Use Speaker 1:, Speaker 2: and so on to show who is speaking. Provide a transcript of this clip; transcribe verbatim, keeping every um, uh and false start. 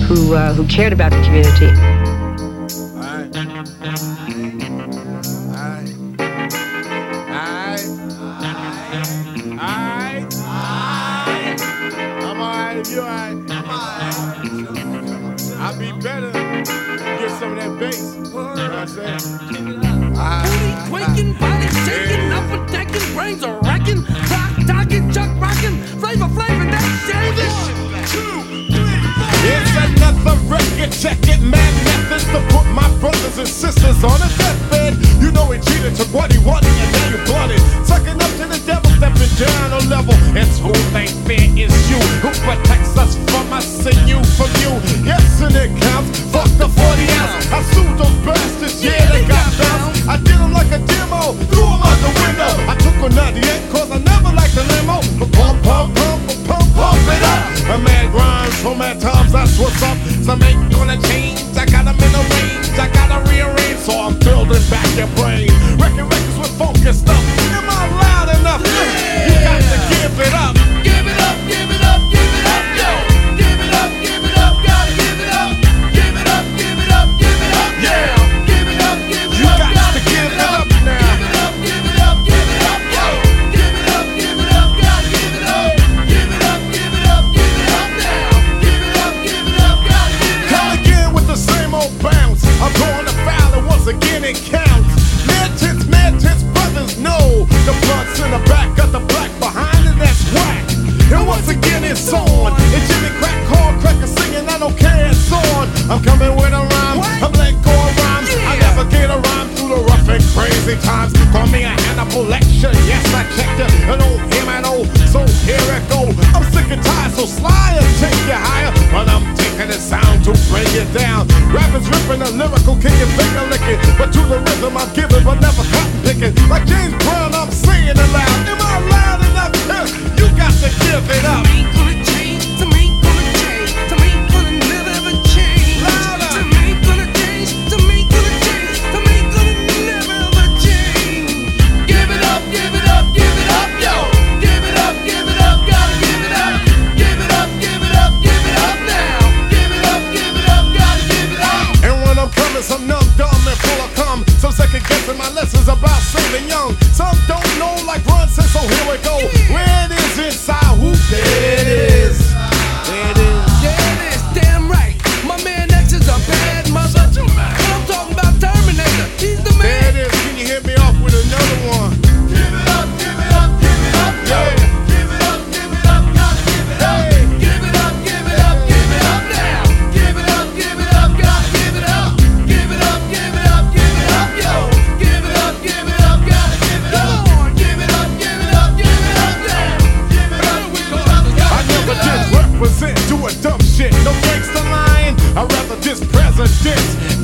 Speaker 1: who uh, who cared about the community.
Speaker 2: Alright. Alright. Alright. Alright. I'm alright, you alright. I'll be better. Get some of that bass. You know what I'm saying?
Speaker 3: Booty quaking, body shaking, up attacking, brains are racking, rock talking, chuck rocking, flavor flavor, that's shaving.
Speaker 2: It's another record, check it, mad methods to put my brothers and sisters on a deathbed. You know he cheated, took what he wanted, and now you blooded. Sucking up to the devil, stepping down a level. It's who they fear is you, who protects us from us and you from you. Yes, and it counts, fuck the forty ounce. I sued those bastards, yeah, they got bounced. I did them like a demo, threw them out the window. I took a ninety-eight, cause I never liked the limo. But pump, pump, pump, pump, pump it up. A man grinds so mad times, that's what's up. Some ain't gonna change, I got them in the range. I gotta rearrange, so I'm building back your brain. Wrecking records with focus stuff. Am I loud enough? You got to give it up.
Speaker 3: Give it up, give it up, give it up, yo. Give it up, give it up, gotta give it up. Give it up, give it up, give it up, yeah. Give it up, give it
Speaker 2: You
Speaker 3: up,
Speaker 2: got
Speaker 3: gotta
Speaker 2: to give it up
Speaker 3: Give
Speaker 2: now.
Speaker 3: it up, give it up, give it up, yo. Give it up, give it up, gotta give it up. Give it up, give it up, give it up now. Give it up, give it up, gotta give it
Speaker 2: Come
Speaker 3: up.
Speaker 2: again with the same old bounce. I'm going to foul and once again it counts. Mad tits, mad tits, brothers know. The blunts in the back, got the black behind it, that's whack. And once again it's on. And Jimmy Crack, call cracker singing, I don't care, it's on. I'm coming with a rhyme, I'm letting go of rhymes. I navigate a rhyme through the rough and crazy times. Call me a Hannibal lecture, yes I checked it. And oh, him and oh, so here it go. I'm sick and tired, so sly and take you higher. But I'm taking the sound to bring it down. Rappers ripping the lyrical, can you finger licking? But to the rhythm I'm giving, but never cotton picking. Like James Brown, I'm saying it loud. Am I loud enough? You got to give it up.
Speaker 3: Some ain't gonna change, some ain't gonna change, some ain't gonna never ever change.
Speaker 2: Louder.
Speaker 3: Some ain't gonna change, some ain't gonna change, some ain't gonna never ever change. Give it up, give it up, give it up, yo. Give it up, give it up, gotta give it up. Give it up, give it up, give it up now. Give it up, give it up, gotta give it up.
Speaker 2: And when I'm coming, some numb, dumb, and full of cum. Some second guessing my lessons about saving young. Some don't know like Run said, so here we go. Where it is inside, who there it is. There it is.
Speaker 3: Yeah, it is, damn right. My man X is a bad mother. I'm talking about Terminator. He's the
Speaker 2: There
Speaker 3: man.
Speaker 2: it is. Can you hit me off with another one?
Speaker 3: Give it up, give it up, give it up, yo.
Speaker 2: Yeah.
Speaker 3: Give it up, give it up, gotta give it up.
Speaker 2: Hey.
Speaker 3: Give it up, give it up, give it up now. Give it up, give it up, gotta give it up. Give it up, give it up, give it up, yo. Give it up, give it up, gotta give it up. Give it up, give it up, give it up now. Give it up, give it up,
Speaker 2: I
Speaker 3: gotta
Speaker 2: never
Speaker 3: give it
Speaker 2: did
Speaker 3: up.
Speaker 2: represent, do a dumb shit. No gangsta lying, I'd rather diss presidents